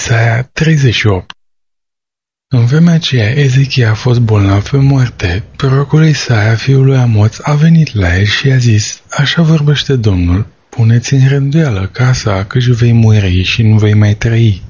Isaia 38. În vremea aceea, Ezechia a fost bolnav pe moarte. Prorocul Isaia, fiul lui Amoț, a venit la el și i-a zis: Așa vorbește Domnul, puneți în rânduială casa, căci vei muri și nu vei mai trăi.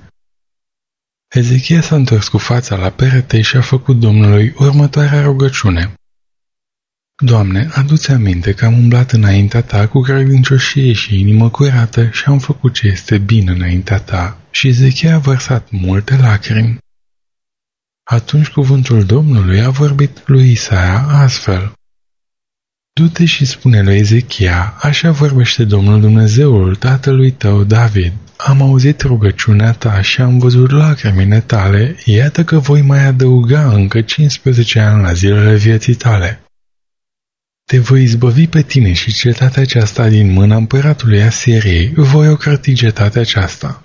Ezechia s-a întors cu fața la perete și a făcut Domnului următoarea rugăciune: Doamne, adu-ți aminte că am umblat înaintea ta cu credincioșie și inimă curată și am făcut ce este bine înaintea ta. Și Ezechia a vărsat multe lacrimi. Atunci cuvântul Domnului a vorbit lui Isaia astfel: Du-te și spune lui Ezechia: Așa vorbește Domnul Dumnezeul tatălui tău David. Am auzit rugăciunea ta și am văzut lacrimile tale, iată că voi mai adăuga încă 15 ani la zilele vieții tale. Te voi izbăvi pe tine și cetatea aceasta din mâna împăratului Asiriei, voi ocroti cetatea aceasta.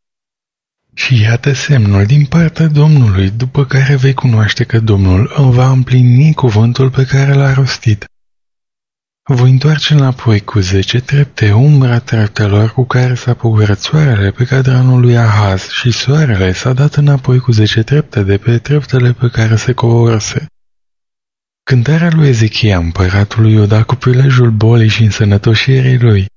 Și iată semnul din partea Domnului, după care vei cunoaște că Domnul îmi va împlini cuvântul pe care l-a rostit. Voi întoarce înapoi cu 10 trepte umbra treptelor cu care s-a pogorât soarele pe cadranul lui Ahaz și soarele s-a dat înapoi cu 10 trepte de pe treptele pe care se coborâse. Cântarea lui Ezechia, împăratului Iuda, cu prilejul bolii și însănătoșirii lui.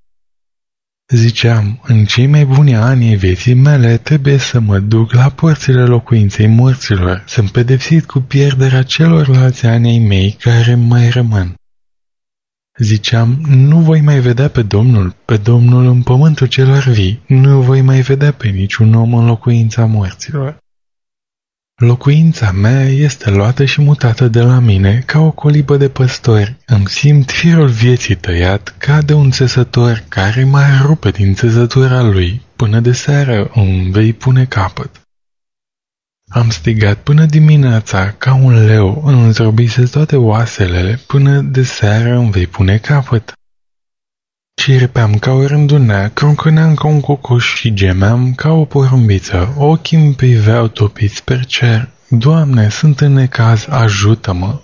Ziceam: în cei mai buni ani ai vieții mele trebuie să mă duc la porțile locuinței morților, să-mi pedepsit cu pierderea celorlalți ani ai mei care mai rămân. Ziceam: nu voi mai vedea pe Domnul în pământul celor vii, nu voi mai vedea pe niciun om în locuința morților. Locuința mea este luată și mutată de la mine ca o colibă de păstori. Îmi simt firul vieții tăiat ca de un țesător care mai rupe din țesătura lui. Până de seară îmi vei pune capăt. Am strigat până dimineața ca un leu, îmi zdrobise toate oasele, până de seară îmi vei pune capăt. Cirpeam ca o rândunea, croncâneam ca un cocoș și gemeam ca o porumbiță, ochii îmi priveau topiți pe cer. Doamne, sunt în necaz, ajută-mă!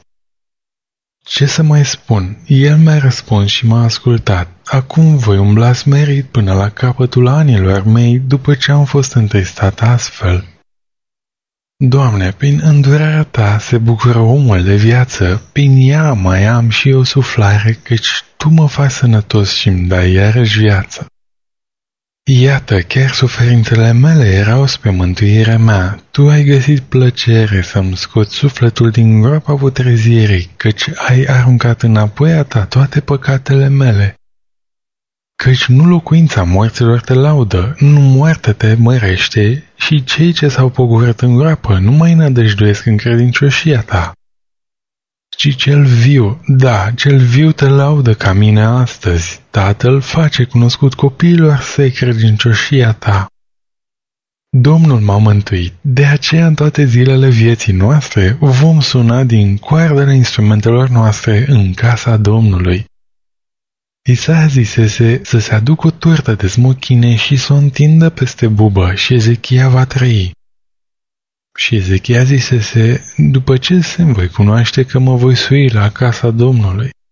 Ce să mai spun? El mi-a răspuns și m-a ascultat. Acum voi umbla smerit până la capătul anilor mei, după ce am fost întristat astfel. Doamne, prin îndurarea ta se bucură omul de viață, prin ea mai am și eu suflare, căci tu mă faci sănătos și îmi dai iarăși viață. Iată, chiar suferințele mele erau spre mântuirea mea, tu ai găsit plăcere să-mi scoți sufletul din groapa putrezirii, căci ai aruncat înapoi a ta toate păcatele mele. Căci nu locuința morților te laudă, nu moartea te mărește și cei ce s-au pogorât în groapă nu mai nădăjduiesc în credincioșia ta. Ci cel viu, da, cel viu te laudă ca mine astăzi. Tatăl face cunoscut copiilor săi credincioșia ta. Domnul m-a mântuit, de aceea în toate zilele vieții noastre vom suna din coardele instrumentelor noastre în casa Domnului. Isaia zisese să se aducă o turtă de smochine și să o întindă peste bubă și Ezechia va trăi. Și Ezechia zisese: după ce semn voi cunoaște că mă voi sui la casa Domnului?